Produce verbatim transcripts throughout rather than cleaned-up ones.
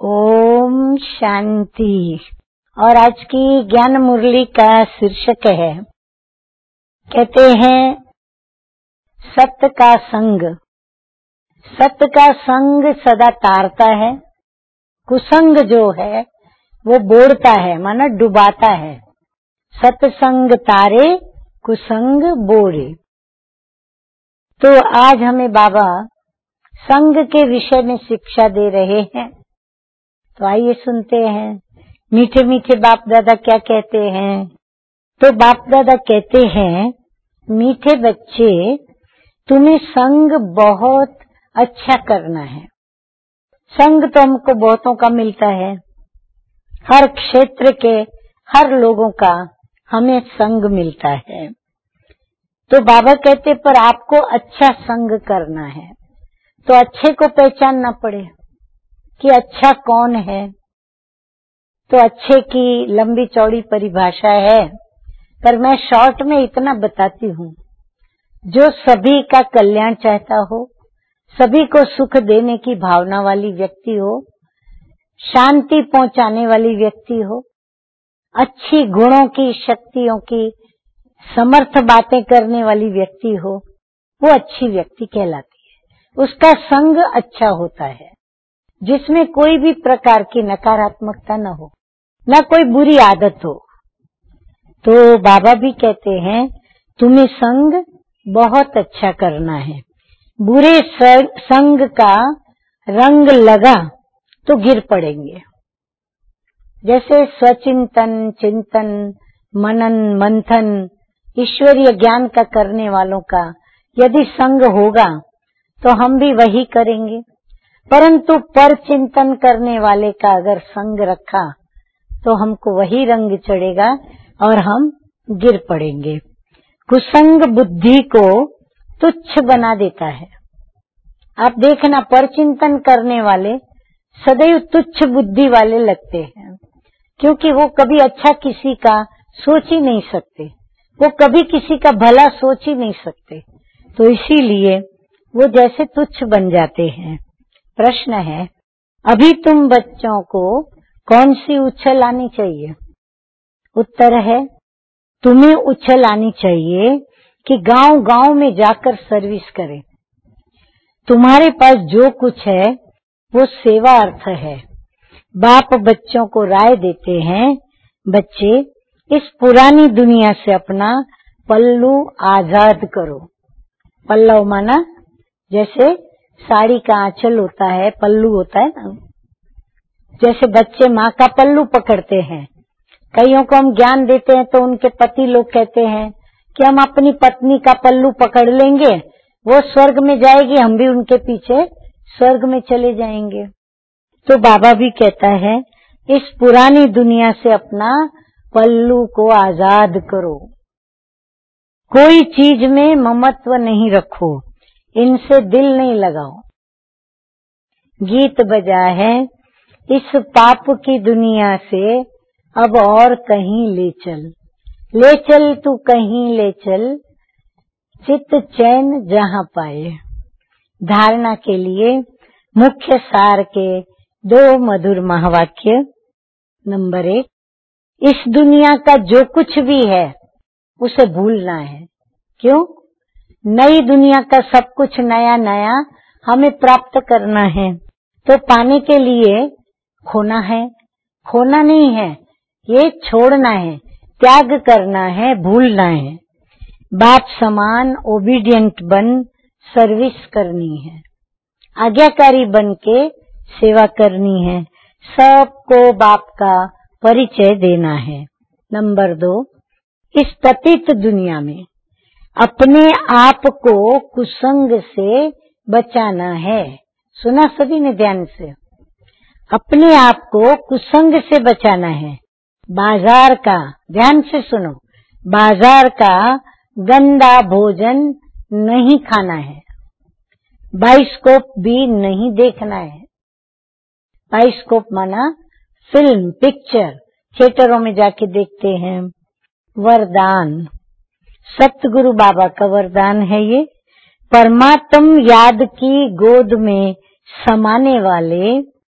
ओम शांति। और आज की ज्ञान मुरली का शीर्षक है, कहते हैं सत्य का संग। सत्य का संग सदा तारता है, कुसंग जो है वो बोड़ता है, माना डुबाता है। सत्संग तारे कुसंग बोड़े। तो आज हमें बाबा संग के विषय में शिक्षा दे रहे हैं। तो आइए सुनते हैं मीठे मीठे बाप दादा क्या कहते हैं। तो बाप दादा कहते हैं, मीठे बच्चे तुम्हें संग बहुत अच्छा करना है। संग तो हमको बहुतों का मिलता है, हर क्षेत्र के हर लोगों का हमें संग मिलता है। तो बाबा कहते पर आपको अच्छा संग करना है, तो अच्छे को पहचानना पड़े कि अच्छा कौन है। तो अच्छे की लंबी चौड़ी परिभाषा है, पर मैं शॉर्ट में इतना बताती हूँ, जो सभी का कल्याण चाहता हो, सभी को सुख देने की भावना वाली व्यक्ति हो, शांति पहुंचाने वाली व्यक्ति हो, अच्छी गुणों की शक्तियों की समर्थ बातें करने वाली व्यक्ति हो, वो अच्छी व्यक्ति कहलाती है। उसका संग अच्छा होता है, जिसमें कोई भी प्रकार की नकारात्मकता न हो, न कोई बुरी आदत हो। तो बाबा भी कहते हैं तुम्हें संग बहुत अच्छा करना है। बुरे संग का रंग लगा तो गिर पड़ेंगे। जैसे स्वचिंतन, चिंतन, मनन, मंथन, ईश्वरीय ज्ञान का करने वालों का यदि संग होगा तो हम भी वही करेंगे, परंतु पर चिंतन करने वाले का अगर संग रखा तो हमको वही रंग चढ़ेगा और हम गिर पड़ेंगे। कुसंग बुद्धि को तुच्छ बना देता है। आप देखना, पर चिंतन करने वाले सदैव तुच्छ बुद्धि वाले लगते हैं, क्योंकि वो कभी अच्छा किसी का सोच ही नहीं सकते, वो कभी किसी का भला सोच ही नहीं सकते, तो इसीलिए वो जैसे तुच्छ बन जाते हैं। प्रश्न है, अभी तुम बच्चों को कौन सी उछल आनी चाहिए? उत्तर है, तुम्हें उछल आनी चाहिए कि गांव गांव में जाकर सर्विस करें। तुम्हारे पास जो कुछ है वो सेवा अर्थ है। बाप बच्चों को राय देते हैं, बच्चे इस पुरानी दुनिया से अपना पल्लू आजाद करो। पल्लव माना जैसे साड़ी का आंचल होता है, पल्लू होता है ना, जैसे बच्चे माँ का पल्लू पकड़ते हैं। कईयों को हम ज्ञान देते हैं तो उनके पति लोग कहते हैं कि हम अपनी पत्नी का पल्लू पकड़ लेंगे, वो स्वर्ग में जाएगी, हम भी उनके पीछे स्वर्ग में चले जाएंगे। तो बाबा भी कहता है, इस पुरानी दुनिया से अपना पल्लू को आजाद करो। कोई चीज में ममत्व नहीं रखो, इनसे दिल नहीं लगाओ। गीत बजा है, इस पाप की दुनिया से अब और कहीं ले चल, ले चल तू कहीं ले चल, चित्त चैन जहां पाए। धारणा के लिए मुख्य सार के दो मधुर महावाक्य। नंबर एक, इस दुनिया का जो कुछ भी है उसे भूलना है। क्यों? नई दुनिया का सब कुछ नया नया हमें प्राप्त करना है, तो पाने के लिए खोना है। खोना नहीं है, ये छोड़ना है, त्याग करना है, भूलना है। बाप समान ओबीडियंट बन सर्विस करनी है, आज्ञाकारी बन के सेवा करनी है, सबको बाप का परिचय देना है। नंबर दो, इस पतित दुनिया में अपने आप को कुसंग से बचाना है। सुना सभी ने ध्यान से? अपने आप को कुसंग से बचाना है। बाजार का, ध्यान से सुनो, बाजार का गंदा भोजन नहीं खाना है, बाइस्कोप भी नहीं देखना है। बाइस्कोप माना फिल्म, पिक्चर, थिएटरों में जाके देखते हैं। वरदान, सतगुरु बाबा का वरदान है ये, परमात्म याद की गोद में समाने वाले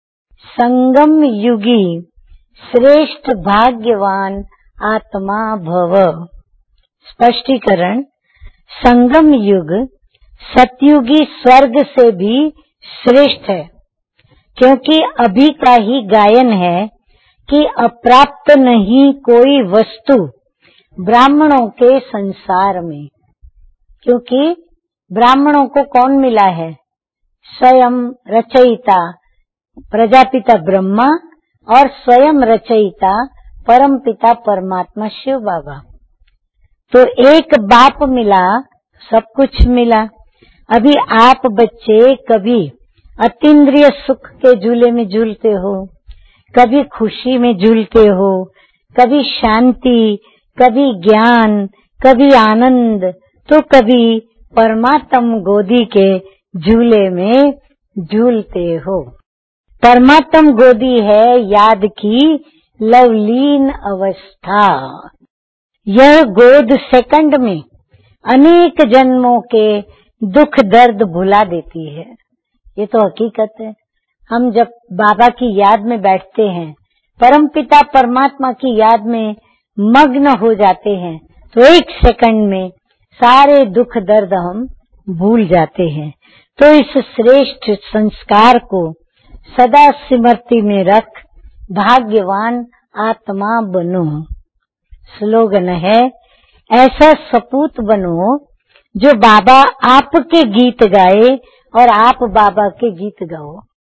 संगम युगी श्रेष्ठ भाग्यवान आत्मा भव। स्पष्टीकरण, संगम युग सतयुगी स्वर्ग से भी श्रेष्ठ है, क्योंकि अभी का ही गायन है कि अप्राप्त नहीं कोई वस्तु ब्राह्मणों के संसार में। क्योंकि ब्राह्मणों को कौन मिला है? स्वयं रचयिता प्रजापिता ब्रह्मा और स्वयं रचयिता परमपिता परमात्मा शिव बाबा। तो एक बाप मिला, सब कुछ मिला। अभी आप बच्चे कभी अतीन्द्रिय सुख के झूले में झूलते हो, कभी खुशी में झूलते हो, कभी शांति, कभी ज्ञान, कभी आनंद, तो कभी परमात्म गोदी के झूले में झूलते हो। परमात्म गोदी है याद की लवलीन अवस्था। यह गोद सेकंड में अनेक जन्मों के दुख दर्द भुला देती है। ये तो हकीकत है। हम जब बाबा की याद में बैठते हैं, परमपिता परमात्मा की याद में मग्न हो जाते हैं, तो एक सेकंड में सारे दुख दर्द हम भूल जाते हैं। तो इस श्रेष्ठ संस्कार को सदा स्मृति में रख भाग्यवान आत्मा बनो। स्लोगन है, ऐसा सपूत बनो जो बाबा आपके गीत गाए और आप बाबा के गीत गाओ।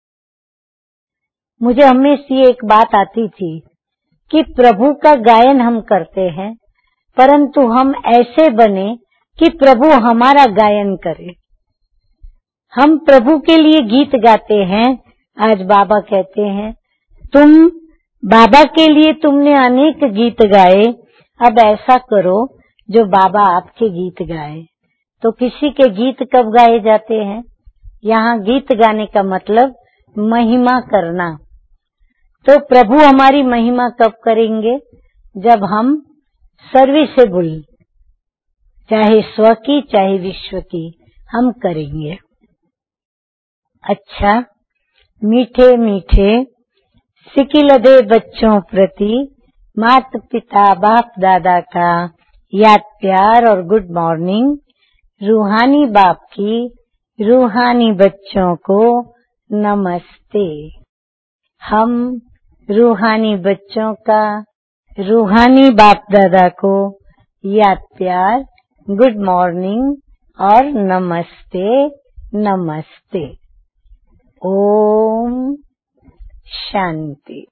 मुझे हमेशा एक बात आती थी कि प्रभु का गायन हम करते हैं, परंतु हम ऐसे बने कि प्रभु हमारा गायन करे। हम प्रभु के लिए गीत गाते हैं। आज बाबा कहते हैं, तुम बाबा के लिए तुमने अनेक गीत गाए, अब ऐसा करो जो बाबा आपके गीत गाए। तो किसी के गीत कब गाए जाते हैं? यहाँ गीत गाने का मतलब महिमा करना। तो प्रभु हमारी महिमा कब करेंगे? जब हम सर्विसेबल, चाहे स्व की चाहे विश्व की, हम करेंगे। अच्छा, मीठे मीठे सिकिलदे बच्चों प्रति माता पिता बाप दादा का याद प्यार और गुड मॉर्निंग। रूहानी बाप की रूहानी बच्चों को नमस्ते। हम रूहानी बच्चों का रूहानी बाप दादा को याद प्यार, गुड मॉर्निंग और नमस्ते नमस्ते। ओम शांति।